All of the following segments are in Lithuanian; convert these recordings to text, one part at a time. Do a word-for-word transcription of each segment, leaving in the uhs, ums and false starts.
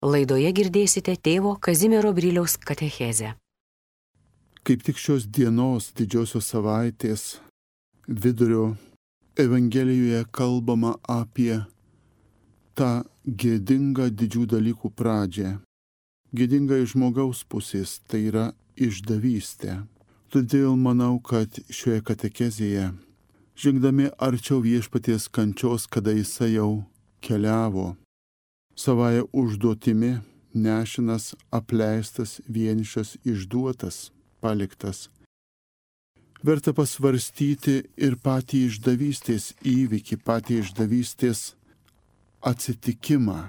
Laidoje girdėsite tėvo Kazimiero Briliaus katechezę. Kaip tik šios dienos didžiosios savaitės vidurio Evangelijoje kalbama apie tą gėdingą didžių dalykų pradžią. Gėdinga iš žmogaus pusės, tai yra išdavystė. Todėl manau, kad šioje katechezėje, žengdami arčiau viešpaties kančios, kada jisai jau keliavo, savaja užduotimi nešinas, apleistas, vienišas, išduotas, paliktas. Verta pasvarstyti ir patį išdavystės įvykį, patį išdavystės atsitikimą.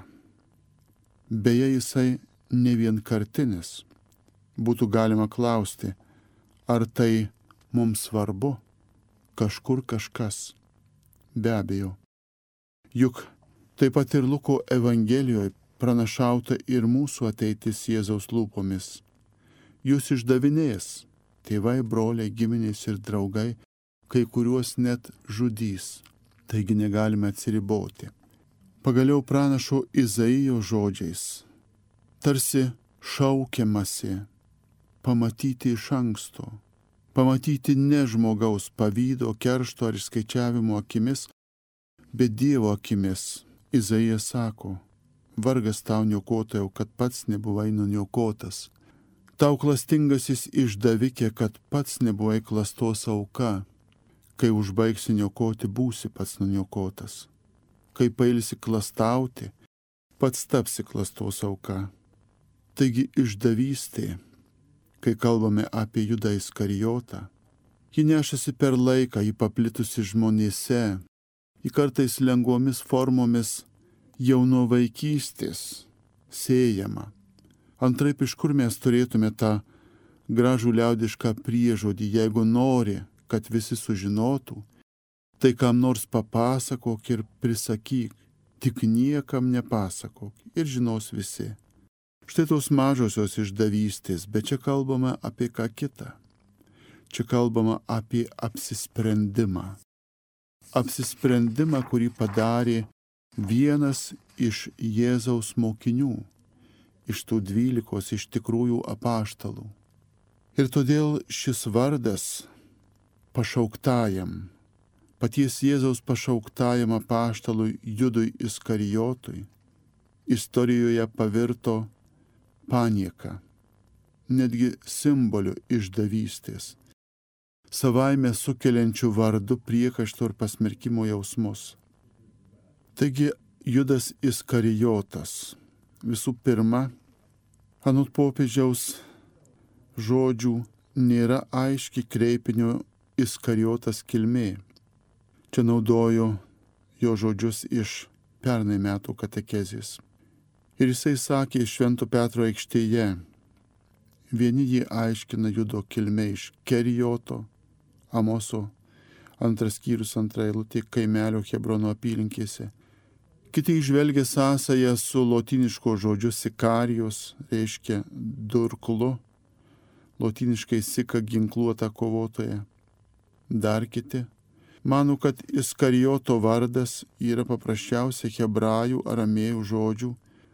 Beje, jisai ne vienkartinis. Būtų galima klausti, ar tai mums svarbu, kažkur kažkas. Be abejo. Juk taip pat ir Luko Evangelijoje pranašauta ir mūsų ateitis Jėzaus lūpomis. Jūs išdavinės, tėvai, broliai, giminės ir draugai, kai kuriuos net žudys. Taigi negalime atsiriboti. Pagaliau pranašo Izaijo žodžiais, tarsi šaukiamasi pamatyti iš anksto, pamatyti ne žmogaus pavydo, keršto ar išskaičiavimo akimis, bet Dievo akimis. Izaijas sako, vargas tau niokotojau, kad pats nebuvai nuniokotas. Tau klastingasis išdavikė, kad pats nebuvai klastos auka. Kai užbaigsi niokoti, būsi pats nuniokotas. Kai pailsi klastauti, pats tapsi klastos auka. Taigi išdavystė, kai kalbame apie Judą Iskarijotą, ji nešasi per laiką, ji paplitusi žmonėse, ji kartais lengvomis formomis jau nuo vaikystės sėjama. Antraip, iš kur mes turėtume tą gražų liaudišką priežodį, jeigu nori, kad visi sužinotų, tai kam nors papasakok ir prisakyk, tik niekam nepasakok ir žinos visi. Štai tos mažosios išdavystės, bet čia kalbama apie ką kitą. Čia kalbama apie apsisprendimą. Apsisprendimą, kurį padarė vienas iš Jėzaus mokinių, iš tų dvylikos iš tikrųjų apaštalų. Ir todėl šis vardas pašauktajam, paties Jėzaus pašauktajam apaštalui Judui Iskarijotui, istorijoje pavirto panieka, netgi simboliu išdavystės, savaime sukeliančių vardu priekaišto ir pasmerkimo jausmus. Taigi Judas Iskarijotas visų pirma, anot popiežiaus žodžių, nėra aiški kreipinio Iskarijotas kilmė. Čia naudoju jo žodžius iš pernai metų katechezės. Ir jisai sakė Švento Petro aikštėje, vieni jį aiškina Judo kilmė iš Kerijoto, Amoso, antras skyrius, antra eilutė, kaimelio Hebrono apylinkėse. Kiti įžvelgia sąsają su lotyniško žodžiu sikarijos, reiškia durklu, lotyniškai sika ginkluota kovotoja. Dar kiti mano, kad Iskarijoto vardas yra paprasčiausia hebrajų aramėjų žodžių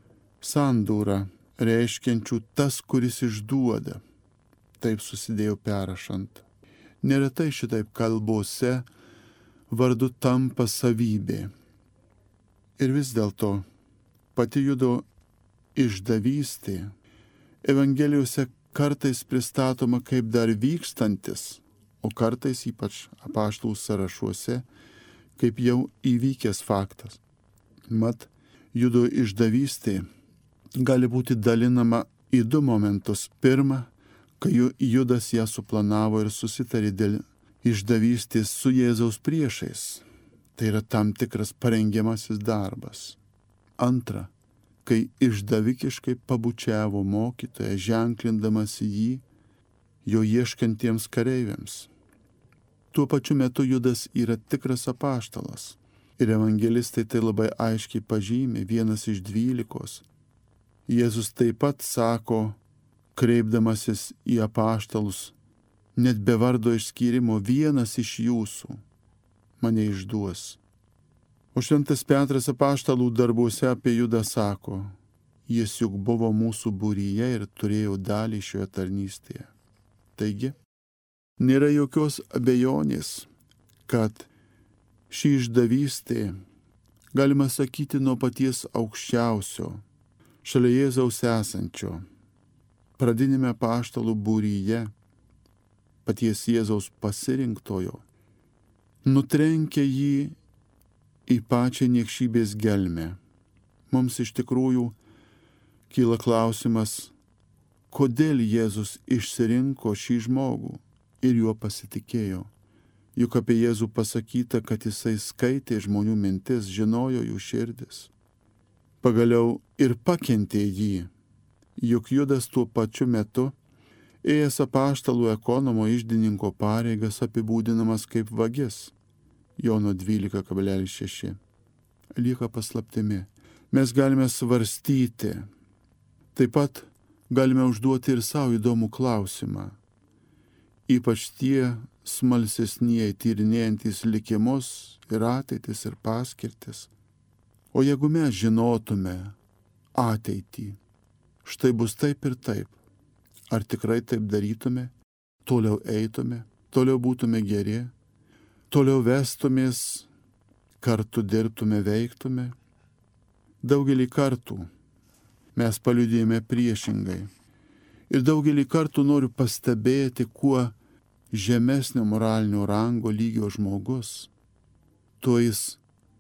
sandūra, reiškiančių tas, kuris išduoda. Taip susidėjo perrašant. Neretai šitaip kalbose vardu tampa savybė. Ir vis dėlto pati Judo išdavystė Evangelijose kartais pristatoma kaip dar vykstantis, o kartais ypač apaštalų sąrašuose kaip jau įvykęs faktas. Mat, Judo išdavystė gali būti dalinama į du momentus. Pirma, kai Judas ją suplanavo ir susitarė dėl išdavystės su Jėzaus priešais. Tai yra tam tikras parengiamasis darbas. Antra, kai išdavikiškai pabučiavo mokytoją, ženklindamas jį jo ieškantiems kareiviams. Tuo pačiu metu Judas yra tikras apaštalas. Ir evangelistai tai labai aiškiai pažymė, vienas iš dvylikos. Jėzus taip pat sako, kreipdamasis į apaštalus, net be vardo išskyrimo, vienas iš jūsų mane išduos. O šventas Petras apaštalų darbuose apie Judą sako, Jis juk buvo mūsų būryje ir turėjo dalį šioje tarnystėje. Taigi, nėra jokios abejonės, kad ši išdavystė, galima sakyti, nuo paties aukščiausio, šalia Jėzaus esančio, pradinėme apaštalų būryje, paties Jėzaus pasirinktojo, nutrenkia jį į pačią niekšybės gelmę. Mums iš tikrųjų kyla klausimas, kodėl Jėzus išsirinko šį žmogų ir juo pasitikėjo. Juk apie Jėzų pasakyta, kad jisai skaitė žmonių mintis, žinojo jų širdis. Pagaliau ir pakentė jį, juk Judas tuo pačiu metu, ėjęs apaštalų ekonomo iždininko pareigas, apibūdinamas kaip vagis. Jono dvylika kablelis šeši. Lieka paslaptimi. Mes galime svarstyti, taip pat galime užduoti ir savo įdomų klausimą. Ypač tie smalsesnieji tyrinėjantys likimus ir ateitis ir paskirtis. O jeigu mes žinotume ateitį, štai bus taip ir taip, ar tikrai taip darytume, toliau eitume, toliau būtume geri, toliau vestumės, kartu dirbtume, veiktume? Daugelį kartų mes paliudėjome priešingai. Ir daugelį kartų noriu pastebėti, kuo žemesnio moralinio rango lygio žmogus, tuo jis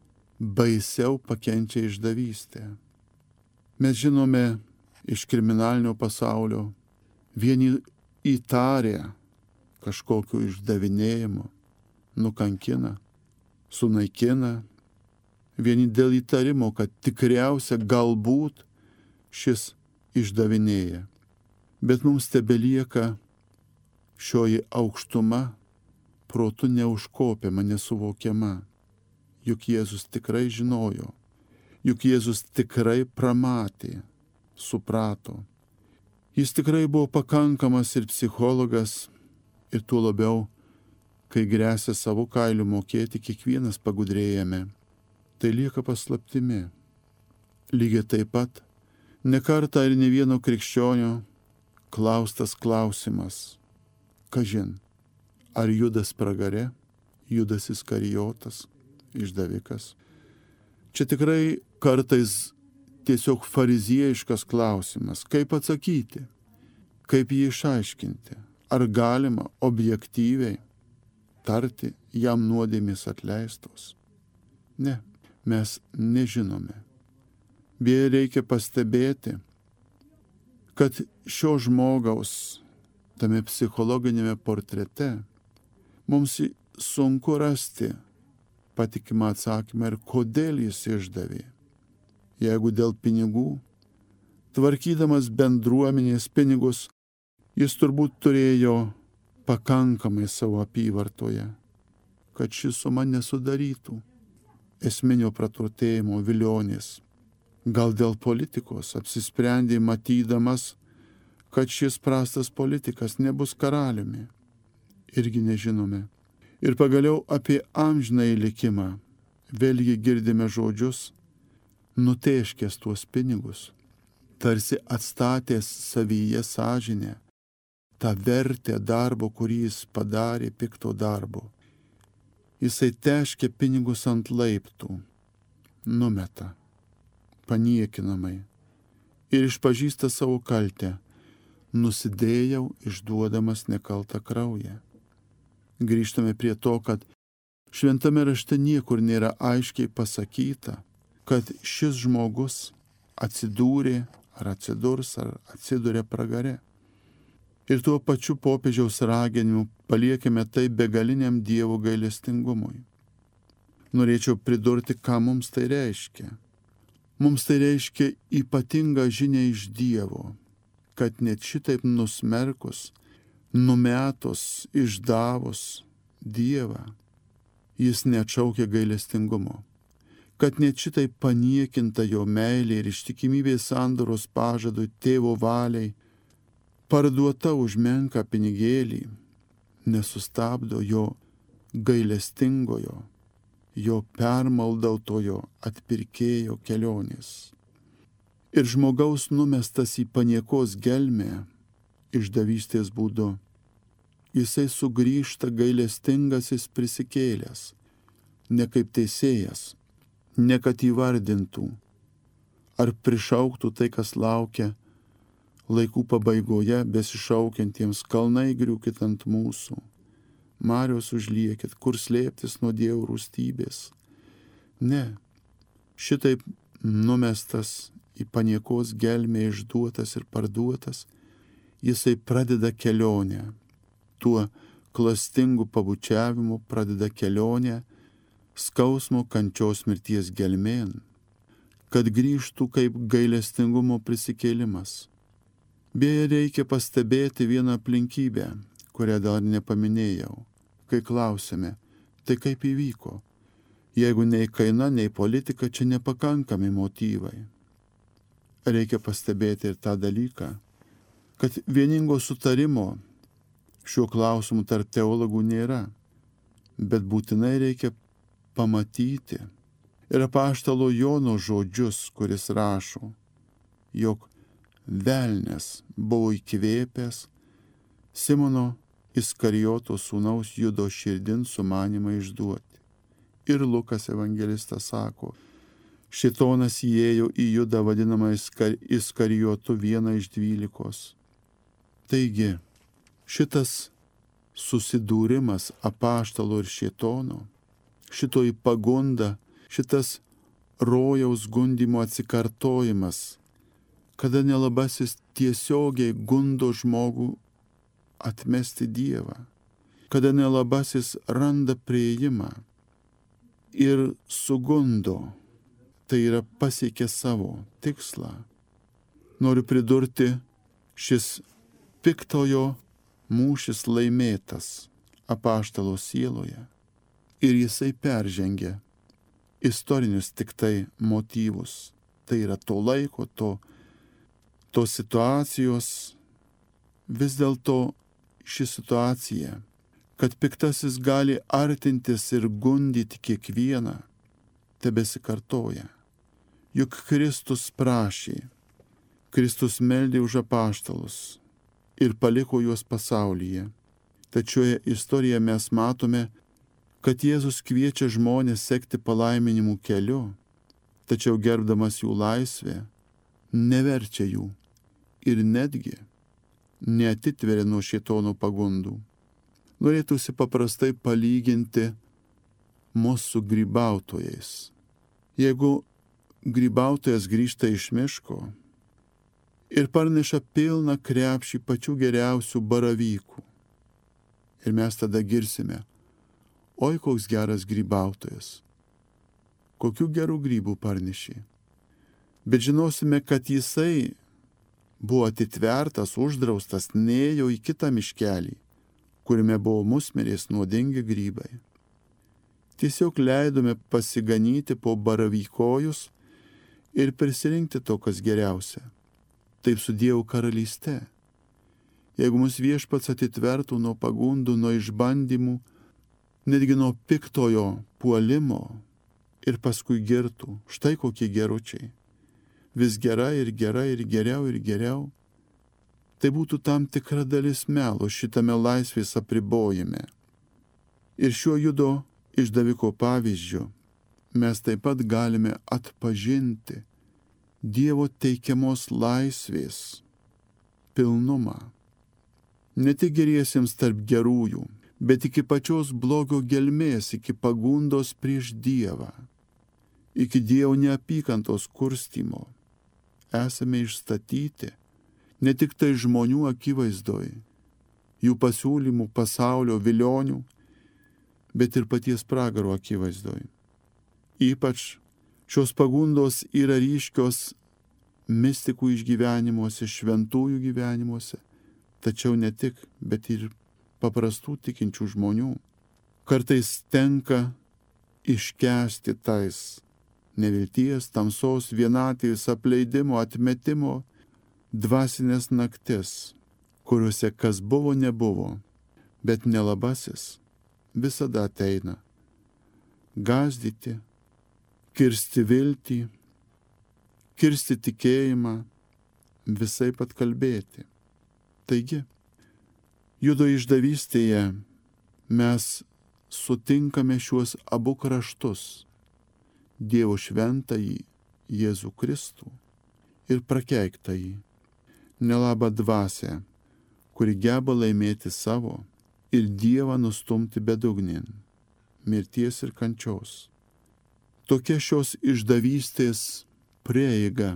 baisiau pakenčia išdavystę. Mes žinome iš kriminalinio pasaulio, vieni įtarę kažkokiu išdavinėjimu, nukankina, sunaikina, vieni dėl įtarimo, kad tikriausia galbūt šis išdavinėja. Bet mums tebelieka šioji aukštuma, protu neužkopiama, nesuvokiama. Juk Jėzus tikrai žinojo, juk Jėzus tikrai pramatė, suprato. Jis tikrai buvo pakankamas ir psichologas, ir tuo labiau, kai gresia savo kailiu mokėti, kiekvienas pagudrėjame. Tai lieka paslaptimi. Lygiai taip pat, ne kartą ir ne vieno krikščionio klaustas klausimas. Kažin, ar Judas pragare, Judas Iskarijotas, išdavikas? Čia tikrai kartais tiesiog fariziejiškas klausimas. Kaip atsakyti? Kaip jį išaiškinti? Ar galima objektyviai tarti, jam nuodėmės atleistos? Ne, mes nežinome. Beje, reikia pastebėti, kad šio žmogaus tame psichologinėme portrete mums sunku rasti patikimą atsakymą ir kodėl jis išdavė. Jeigu dėl pinigų, tvarkydamas bendruomenės pinigus, jis turbūt turėjo pakankamai savo apyvartoje, kad ši suma nesudarytų esminio praturtėjimo vilionės. Gal dėl politikos apsisprendė matydamas, kad šis prastas politikas nebus karaliumi. Irgi nežinome. Ir pagaliau apie amžinąjį likimą vėlgi girdime žodžius, nutėškęs tuos pinigus, tarsi atstatęs savyje sąžinę, tą vertę darbo, kurį jis padarė pikto darbo. Jisai teškia pinigus ant laiptų, numeta, paniekinamai, ir išpažįsta savo kaltę, nusidėjau išduodamas nekaltą kraują. Grįžtame prie to, kad šventame rašte niekur nėra aiškiai pasakyta, kad šis žmogus atsidūrė, ar atsidurs, ar atsidūrė pragare. Ir tuo pačiu popiežiaus raginimu paliekime tai begaliniam Dievo gailestingumui. Norėčiau pridurti, ką mums tai reiškia. Mums tai reiškia ypatingą žinią iš Dievo, kad net šitaip nusmerkus, numetus, išdavus Dievą, jis neatšaukia gailestingumo. Kad net šitaip paniekinta jo meilė ir ištikimybės sandoros pažadui tėvo valiai, parduota už menką pinigėlį, nesustabdo jo gailestingojo, jo permaldautojo atpirkėjo kelionės. ir žmogaus numestas į paniekos gelmę išdavystės būdu. Jisai sugrįžta gailestingasis prisikėlęs, ne kaip teisėjas, ne kad įvardintų ar prišauktų tai, kas laukia laikų pabaigoje besišaukiantiems: kalnai griūkit ant mūsų, marios užliekit, kur slėptis nuo Dievo rūstybės. Ne, šitaip numestas į paniekos gelmę, išduotas ir parduotas, jisai pradeda kelionę. Tuo klastingu pabučiavimu pradeda kelionę skausmo, kančios, mirties gelmėn, kad grįžtų kaip gailestingumo prisikėlimas. Beje, reikia pastebėti vieną aplinkybę, kurią dar nepaminėjau, kai klausėme, tai kaip įvyko, jeigu nei kaina, nei politika čia nepakankami motyvai. Reikia pastebėti ir tą dalyką, kad vieningo sutarimo šiuo klausimu tarp teologų nėra, bet būtinai reikia pamatyti ir apaštalo Jono žodžius, kuris rašo, jog velnias buvo įkvėpęs Simono Iskarijoto sūnaus Judo širdin sumanimą išduoti. Ir Lukas evangelistas sako, šėtonas įėjo į Judą vadinamą Iskarijotu, vieną iš dvylikos. Taigi, šitas susidūrimas apaštalo ir šėtono, šitoji pagunda, šitas rojaus gundymo atsikartojimas, kada nelabasis tiesiogiai gundo žmogų atmesti Dievą, kada nelabasis randa prieimą ir sugundo, tai yra pasiekė savo tikslą. Noriu pridurti, šis piktojo mūšis laimėtas apaštalo sieloje ir jisai peržengė istorinius tik tai motyvus. Tai yra to laiko, to, to situacijos. Vis dėlto ši situacija, kad piktasis gali artintis ir gundyti kiekvieną, tebesikartoja. Juk Kristus prašė, Kristus meldė už apaštalus ir paliko juos pasaulyje. Tačioje istorijoje mes matome, kad Jėzus kviečia žmonės sekti palaiminimų keliu, tačiau gerbdamas jų laisvę, neverčia jų ir netgi neatitveria nuo šėtono pagundų. Norėtųsi paprastai palyginti mus su grybautojais. Jeigu grybautojas grįžta iš miško ir parneša pilną krepšį pačių geriausių baravykų, ir mes tada girsime, oi koks geras grybautojas, kokių gerų grybų parnešė. Bet žinosime, kad jisai buvo atitvertas, uždraustas, nėjo į kitą miškelį, kuriame buvo musmirės nuodingi grybai. Tiesiog leidome pasiganyti po baravykojus ir prisirinkti to, kas geriausia. Taip su Dievo karalyste. Jeigu mus Viešpats atitvertų nuo pagundų, nuo išbandymų, netgi nuo piktojo puolimo ir paskui girtų, štai kokie geručiai, vis gera ir gera ir geriau ir geriau, tai būtų tam tikra dalis melo šitame laisvės apribojime. Ir šiuo Judo išdaviko pavyzdžiu mes taip pat galime atpažinti Dievo teikiamos laisvės pilnumą. Ne tik geriesiems tarp gerųjų, bet iki pačios blogio gelmės, iki pagundos prieš Dievą, iki Dievo neapykantos kurstymo. Esame išstatyti ne tik tai žmonių akivaizdoj, jų pasiūlymų, pasaulio vilionių, bet ir paties pragaro akivaizdoj. Ypač šios pagundos yra ryškios mistikų išgyvenimuose, šventųjų gyvenimuose, tačiau ne tik, bet ir paprastų tikinčių žmonių. Kartais tenka iškęsti tais nevilties, tamsos, vienatvės, apleidimo, atmetimo, dvasinės naktis, kuriuose kas buvo, nebuvo, bet nelabasis visada ateina gąsdyti, kirsti viltį, kirsti tikėjimą, visai pat kalbėti. Taigi, Judo išdavystėje mes sutinkame šiuos abu kraštus - Dievo šventąjį Jėzų Kristų ir prakeiktąjį, nelabą dvasią, kuri geba laimėti savo ir Dievą nustumti bedugnin, mirties ir kančios. Tokia šios išdavystės prieiga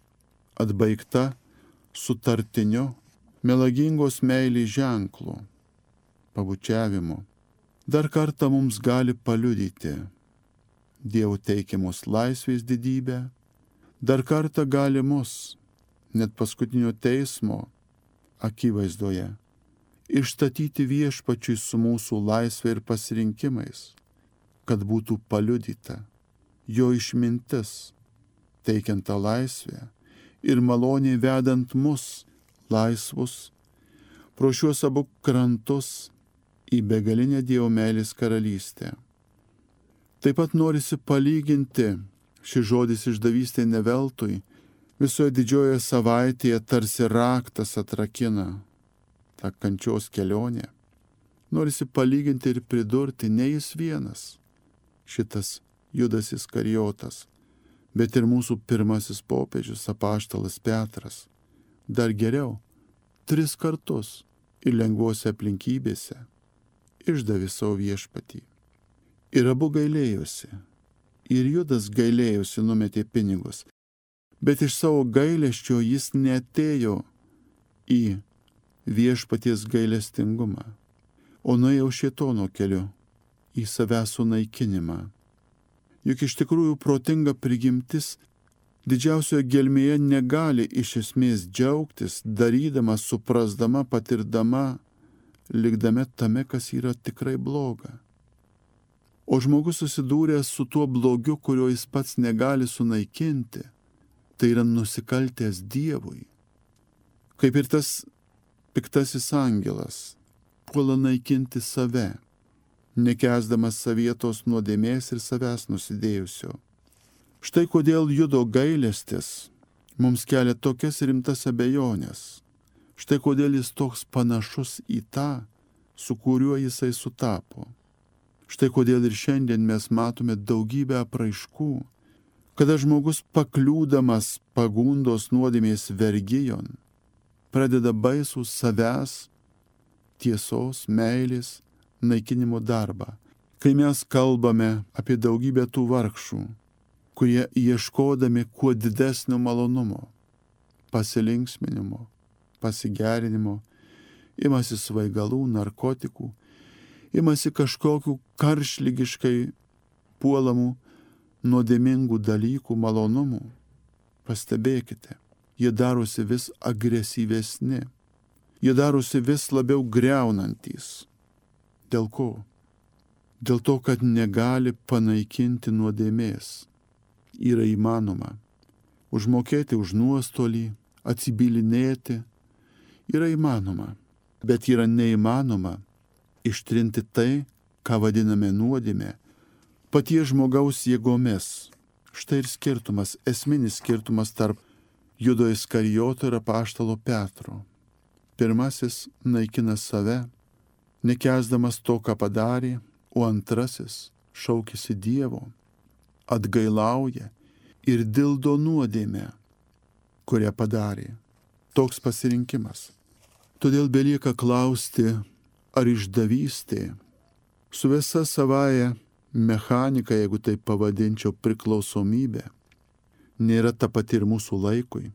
atbaigta sutartiniu melagingos meilės ženklu, pabučiavimu, dar kartą mums gali paliudyti Dievo teikiamos laisvės didybę, dar kartą gali mus, net paskutinio teismo akivaizdoje, išstatyti viešpačiui su mūsų laisvė ir pasirinkimais, kad būtų paliudyta jo išmintis, teikiant tą laisvę ir maloniai vedant mus, laisvus, pro šiuos abu krantus į begalinę Dievo meilės karalystę. Taip pat norisi palyginti, šis žodis išdavystė ne veltui, visoje didžiojoje savaitėje tarsi raktas atrakina tą kančios kelionę. Norisi palyginti ir pridurti, ne jis vienas, šitas Judas Iskarijotas, bet ir mūsų pirmasis popiežius apaštalas Petras. Dar geriau, tris kartus ir lengvose aplinkybėse išdavė savo viešpatį. Ir abu gailėjosi. Ir Judas gailėjosi, numetė pinigus. Bet iš savo gailesčio jis neatėjo į viešpaties gailestingumą, o nuėjo šėtono keliu į savęs sunaikinimą. Juk iš tikrųjų protinga prigimtis didžiausioje gelmėje negali iš esmės džiaugtis, darydama, suprasdama, patirdama, likdame tame, kas yra tikrai bloga. O žmogus susidūręs su tuo blogiu, kurio jis pats negali sunaikinti, tai yra nusikaltęs Dievui. Kaip ir tas piktasis angelas puola naikinti save, nekęsdamas savietos nuodėmės ir savęs nusidėjusio. Štai kodėl Judo gailestis mums kelia tokias rimtas abejonės. Štai kodėl jis toks panašus į tą, su kuriuo jisai sutapo. Štai kodėl ir šiandien mes matome daugybę apraiškų, kada žmogus pakliūdamas pagundos nuodėmės vergijon, pradeda baisų savęs, tiesos, meilės, naikinimo darbą. Kai mes kalbame apie daugybę tų vargšų, kurie ieškodami kuo didesnio malonumo, pasilinksminimo, pasigerinimo, imasi svaigalų, narkotikų, imasi kažkokių karšlygiškai puolamų, nuodėmingų dalykų, malonumų. Pastebėkite, jie darosi vis agresyvesni, jie darosi vis labiau greunantys. Dėl ko? Dėl to, kad negali panaikinti nuodėmės. Yra įmanoma užmokėti už nuostolį, atsibylinėti. Yra įmanoma, bet yra neįmanoma ištrinti tai, ką vadiname nuodėmė, paties žmogaus jėgomis. Štai ir skirtumas, esminis skirtumas tarp Judo Iskarijoto ir apaštalo Petro. Pirmasis naikina save, nekęsdamas to, ką padarė, o antrasis šaukėsi Dievo, atgailauja ir dildo nuodėmę, kurią padarė. Toks pasirinkimas. Todėl belieka klausti, ar išdavystė su visa savaja mechanika, jeigu tai pavadinčiau, priklausomybė, nėra ta pati ir mūsų laikui.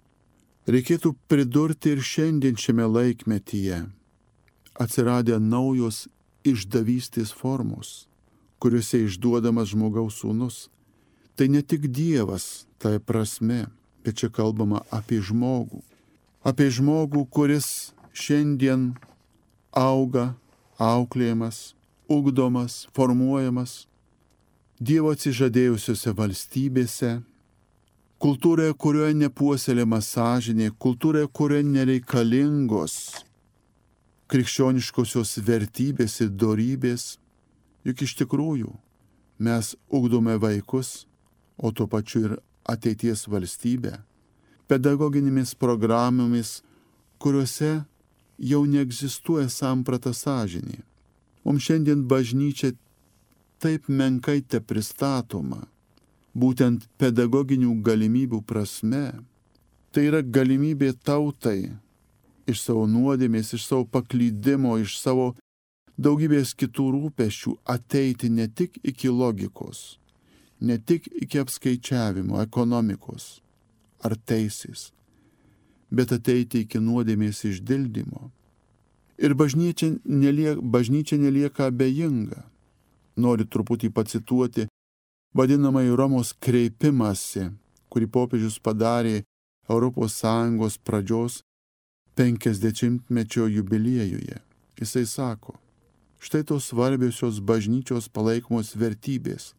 Reikėtų pridurti ir šiandien šiame laikmetyje atsiradę naujos išdavystės formos, kuriuose išduodamas žmogaus sūnus. Tai ne tik Dievas, tai prasme, bet čia kalbama apie žmogų. Apie žmogų, kuris šiandien auga, auklėjamas, ugdomas, formuojamas Dievo atsižadėjusiose valstybėse, kultūroje, kurioje nepuoselėjama sąžinė, kultūroje, kurioje nereikalingos krikščioniškosios vertybės ir dorybės. Juk iš tikrųjų mes ugdome vaikus, o tuo pačiu ir ateities valstybę, pedagoginėmis programomis, kuriuose jau neegzistuoja samprata sąžinė. Mums šiandien bažnyčia taip menkai te pristatoma, būtent pedagoginių galimybių prasme. Tai yra galimybė tautai iš savo nuodėmės, iš savo paklydimo, iš savo daugybės kitų rūpesčių ateiti ne tik iki logikos, ne tik iki apskaičiavimo, ekonomikos ar teisės, bet ateiti iki nuodėmės išdildymo. Ir bažnyčia nelieka, bažnyčia nelieka abejinga. Noriu truputį pacituoti vadinamąjį Romos kreipimąsi, kurį popiežius padarė Europos Sąjungos pradžios penkiasdešimtmečio jubiliejuje. Jisai sako, štai tos svarbiosios bažnyčios palaikomos vertybės.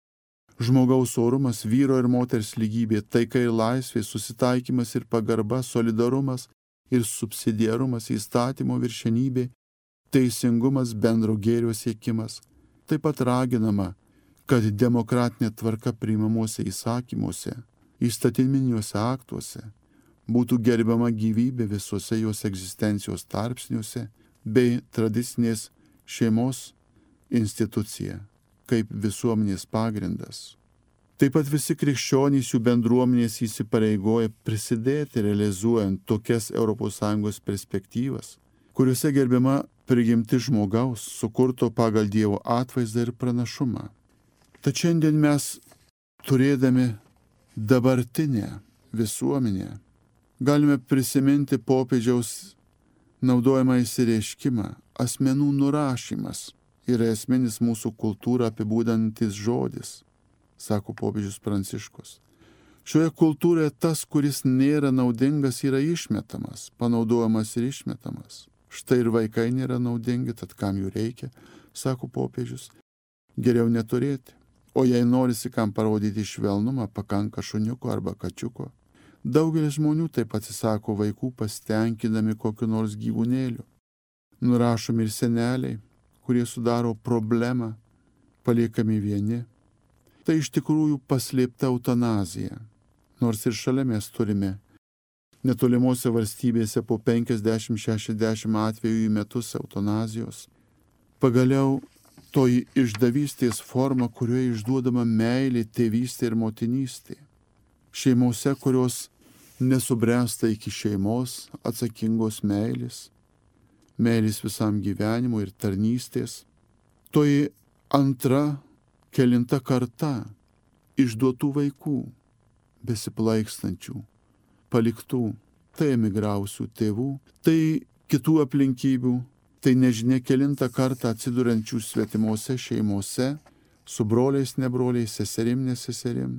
Žmogaus orumas, vyro ir moters lygybė, taika ir laisvė, susitaikymas ir pagarba, solidarumas ir subsidiarumas, įstatymo viršenybė, teisingumas, bendro gėrio siekimas. Taip pat raginama, kad demokratinė tvarka priimamuose įsakymuose, įstatyminiuose aktuose būtų gerbiama gyvybė visuose jos egzistencijos tarpsniuose bei tradicinės šeimos institucija kaip visuomenės pagrindas. Taip pat visi krikščionys jų bendruomenės įsipareigoja prisidėti realizuojant tokias Europos Sąjungos perspektyvas, kuriuose gerbiama prigimti žmogaus, sukurto pagal Dievo atvaizdą ir pranašumą. Tad šiandien mes, turėdami dabartinę visuomenę, galime prisiminti popiežiaus naudojamą išsireiškimą. Asmenų nurašymas yra esminis mūsų kultūrą apibūdinantis žodis, sako popiežius Pranciškus. Šioje kultūroje tas, kuris nėra naudingas, yra išmetamas, panaudojamas ir išmetamas. Štai ir vaikai nėra naudingi, tad kam jų reikia, sako popiežius, geriau neturėti. O jei norisi kam parodyti švelnumą, pakanka šuniuko arba kačiuko. Daugelis žmonių taip atsisako vaikų pasitenkindami kokiu nors gyvūnėliu. Nurašomi ir seneliai, kurie sudaro problemą, paliekami vieni. Tai iš tikrųjų paslėpta eutanazija, nors ir šalia mes turime netolimuose valstybėse po penkiasdešimt šešiasdešimt atvejų į metus eutanazijos. Pagaliau toji išdavystės forma, kurioje išduodama meilė, tėvystė ir motinystė. Šeimose, kurios nesubręsta iki šeimos, atsakingos meilės, meilės visam gyvenimui ir tarnystės. Toji antra, kelinta karta išduotų vaikų, besiplaikstančių, paliktų, tai emigravusių tėvų, tai kitų aplinkybių, tai nežinia kelintą kartą atsiduriančių svetimose šeimose, su broliais, nebroliais, seserim, neseserim.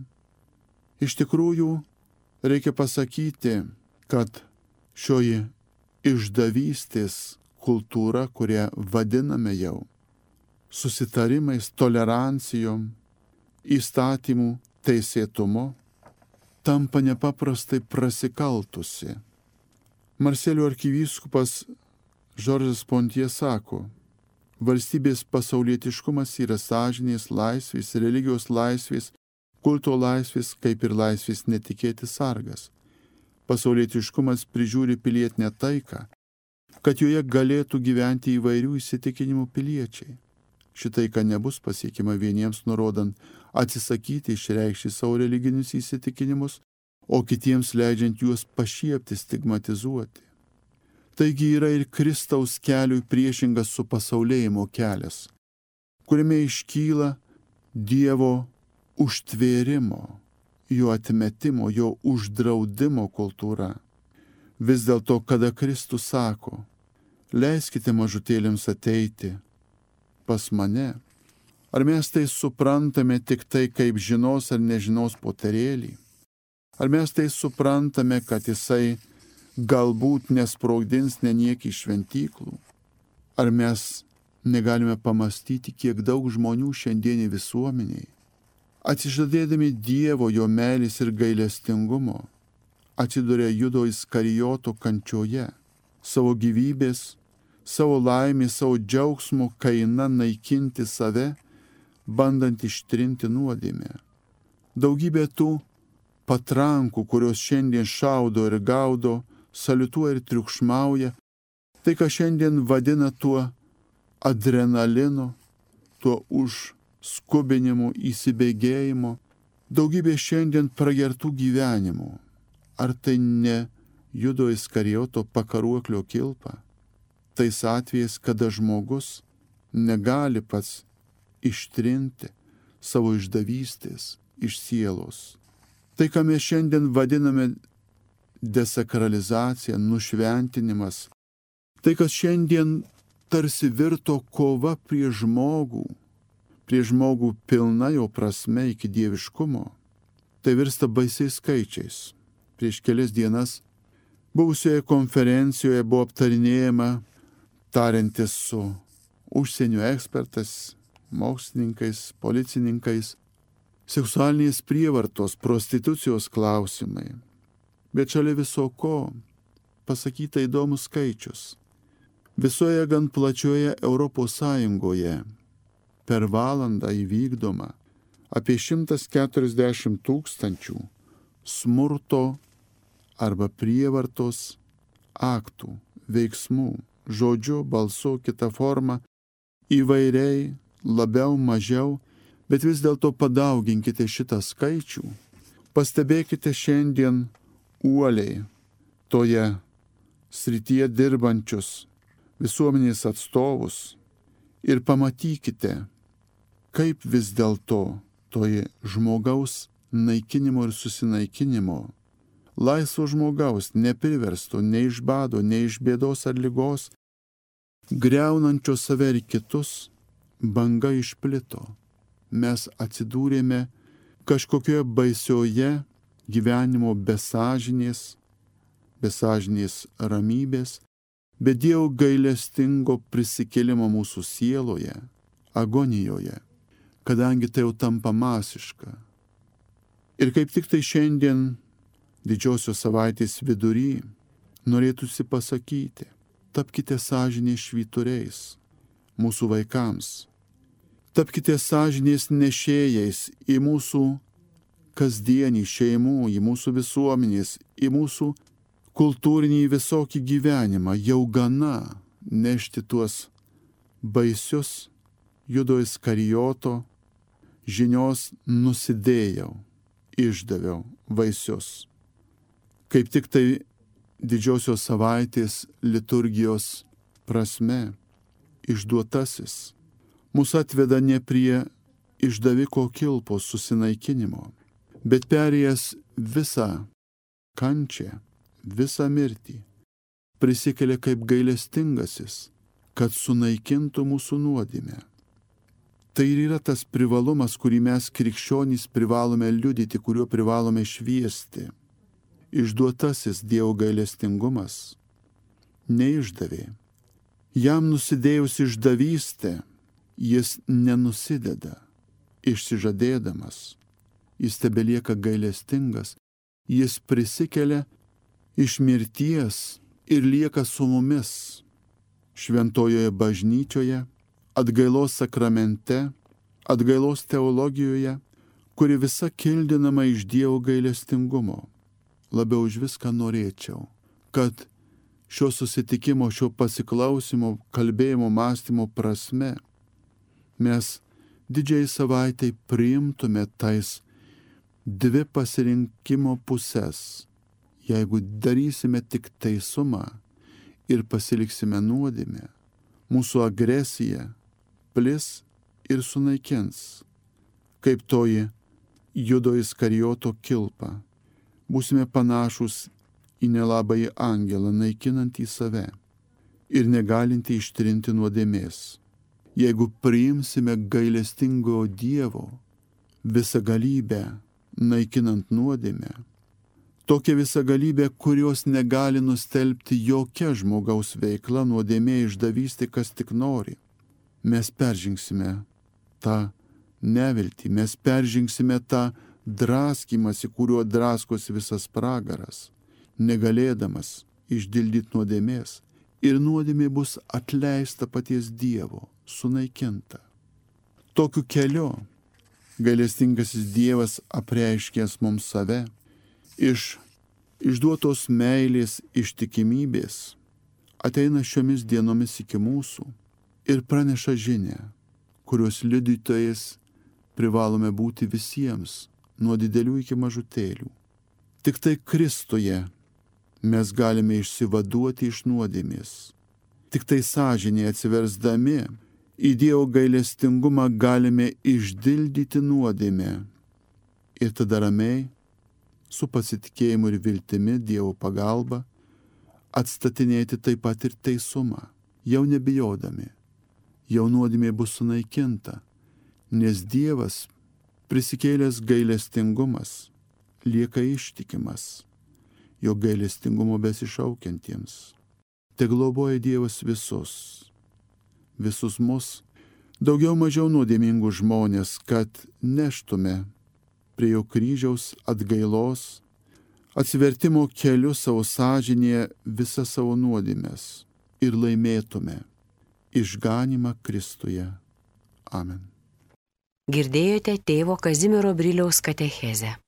Iš tikrųjų, reikia pasakyti, kad šioji išdavystės kultūra, kurią vadiname jau susitarimais, tolerancijom, įstatymų teisėtumu, tampa nepaprastai prasikaltusi. Marselio arkivyskupas Žoržas Pontie sako, valstybės pasaulietiškumas yra sąžinės laisvės, religijos laisvės, kulto laisvės, kaip ir laisvės netikėti sargas. Pasaulietiškumas prižiūri pilietinę taiką, kad joje galėtų gyventi įvairių įsitikinimų piliečiai. Ši taika nebus pasiekima vieniems nurodant atsisakyti išreikšti savo religinius įsitikinimus, o kitiems leidžiant juos pašiepti, stigmatizuoti. Taigi yra ir Kristaus keliui priešingas supasaulėjimo kelias, kuriame iškyla Dievo užtvėrimo, jo atmetimo, jo uždraudimo kultūra. Vis dėlto, kada Kristus sako, leiskite mažutėlėms ateiti pas mane, ar mes tai suprantame tik tai, kaip žinos ar nežinos poterėlį? Ar mes tai suprantame, kad jisai galbūt nesprogdins neniekį šventyklų? Ar mes negalime pamastyti, kiek daug žmonių šiandienį visuomeniai, atsižadėdami Dievo, jo meilės ir gailestingumo, atsiduria Judo Iskarijoto kančioje, savo gyvybės, savo laimės, savo džiaugsmo kaina naikinti save, bandant ištrinti nuodėmę. Daugybė tų patrankų, kurios šiandien šaudo ir gaudo, saliutuoja ir triukšmauja, tai ką šiandien vadina tuo adrenalinu, tuo užskubinimu, įsibėgėjimu, daugybė šiandien pragertų gyvenimų. Ar tai ne Judo Iskarijoto pakaruoklio kilpa? Tais atvejais, kada žmogus negali pats ištrinti savo išdavystės iš sielos. Tai, ką mes šiandien vadiname desakralizacija, nušventinimas, tai, kas šiandien tarsi virto kova prie žmogų, prie žmogų pilna jo prasme iki dieviškumo, tai virsta baisiais skaičiais. Prieš kelias dienas buvusioje konferencijoje buvo aptarinėjama, tariantis su užsienio ekspertais, mokslininkais, policininkais, seksualinės prievartos, prostitucijos klausimai. Bet šalia viso ko pasakyta įdomus skaičius. Visoje gan plačioje Europos Sąjungoje per valandą įvykdoma apie šimtas keturiasdešimt tūkstančių smurto arba prievartos aktų, veiksmų, žodžiu, balsu, kita forma, įvairiai, labiau, mažiau, bet vis dėlto padauginkite šitą skaičių. Pastebėkite šiandien uoliai toje srityje dirbančius visuomenės atstovus ir pamatykite, kaip vis dėlto toje žmogaus naikinimo ir susinaikinimo, laisvo žmogaus, nepriversto, nei iš bado, nei iš bėdos ar lygos, greunančio save ir kitus, banga išplito. Mes atsidūrėme kažkokioje baisioje gyvenimo besažinės, besažinės ramybės, bet Dievo gailestingo prisikėlimo mūsų sieloje, agonijoje, kadangi tai jau tampa masiška. Ir kaip tik tai šiandien, didžiosios savaitės vidury, norėtųsi pasakyti, tapkite sąžinės švyturiais mūsų vaikams, tapkite sąžinės nešėjais į mūsų kasdienį šeimų, į mūsų visuomenės, į mūsų kultūrinį visokį gyvenimą. Jau gana nešti tuos baisius Judo Iskarijoto žinios nusidėjau, išdaviau vaisius. Kaip tik tai didžiosios savaitės liturgijos prasme išduotasis mus atveda ne prie išdaviko kilpos susinaikinimo, bet perėjęs visą kančią, visą mirtį, prisikelia kaip gailestingasis, kad sunaikintų mūsų nuodėmę. Tai ir yra tas privalumas, kurį mes krikščionys privalome liudyti, kuriuo privalome šviesti. Išduotasis Dievo gailestingumas neišdavė. Jam nusidėjus išdavystę, jis nenusideda, išsižadėdamas. Jis tebelieka gailestingas, jis prisikelia iš mirties ir lieka su mumis šventojoje bažnyčioje, atgailos sakramente, atgailos teologijoje, kuri visa kildinama iš Dievo gailestingumo. Labiau už viską norėčiau, kad šio susitikimo, šio pasiklausimo, kalbėjimo, mąstymo prasme mes didžiai savaitai priimtume tais dvi pasirinkimo pusės. Jeigu darysime tik teisumą ir pasiliksime nuodėmę, mūsų agresija plis ir sunaikins, kaip toji Judo Iskarijoto kilpa. Būsime panašus į nelabąjį angelą, naikinantį save ir negalintį ištrinti nuodėmės. Jeigu priimsime gailestingo Dievo visagalybę, naikinant nuodėmę, tokia visagalybė, kurios negali nustelbti jokia žmogaus veikla, nuodėmė, išdavystė, kas tik nori, mes peržingsime tą neviltį, mes peržingsime tą draskymasi, kuriuo draskosi visas pragaras, negalėdamas išdildyti nuodėmės, ir nuodėmė bus atleista paties Dievo, sunaikinta. Tokiu keliu gailestingasis Dievas apreiškęs mums save iš išduotos meilės ištikimybės ateina šiomis dienomis iki mūsų ir praneša žinią, kurios liudytojais privalome būti visiems, nuo didelių iki mažutėlių. Tik tai Kristuje mes galime išsivaduoti iš nuodėmės. Tik tai sąžinėje atsiversdami į Dievo gailestingumą galime išdildyti nuodėmę ir tada ramiai, su pasitikėjimu ir viltimi Dievo pagalba, atstatinėti taip pat ir teisumą, jau nebijodami. Jau nuodėmė bus sunaikinta, nes Dievas, prisikėlęs gailestingumas, lieka ištikimas, jo gailestingumo besišaukiantiems. Te globoja Dievas visus, visus mus, daugiau mažiau nuodėmingus žmonės, kad neštume prie jo kryžiaus atgailos, atsivertimo keliu savo sąžinėje visas savo nuodėmes ir laimėtume išganymą Kristuje. Amen. Girdėjote tėvo Kazimiero Briliaus katechezę.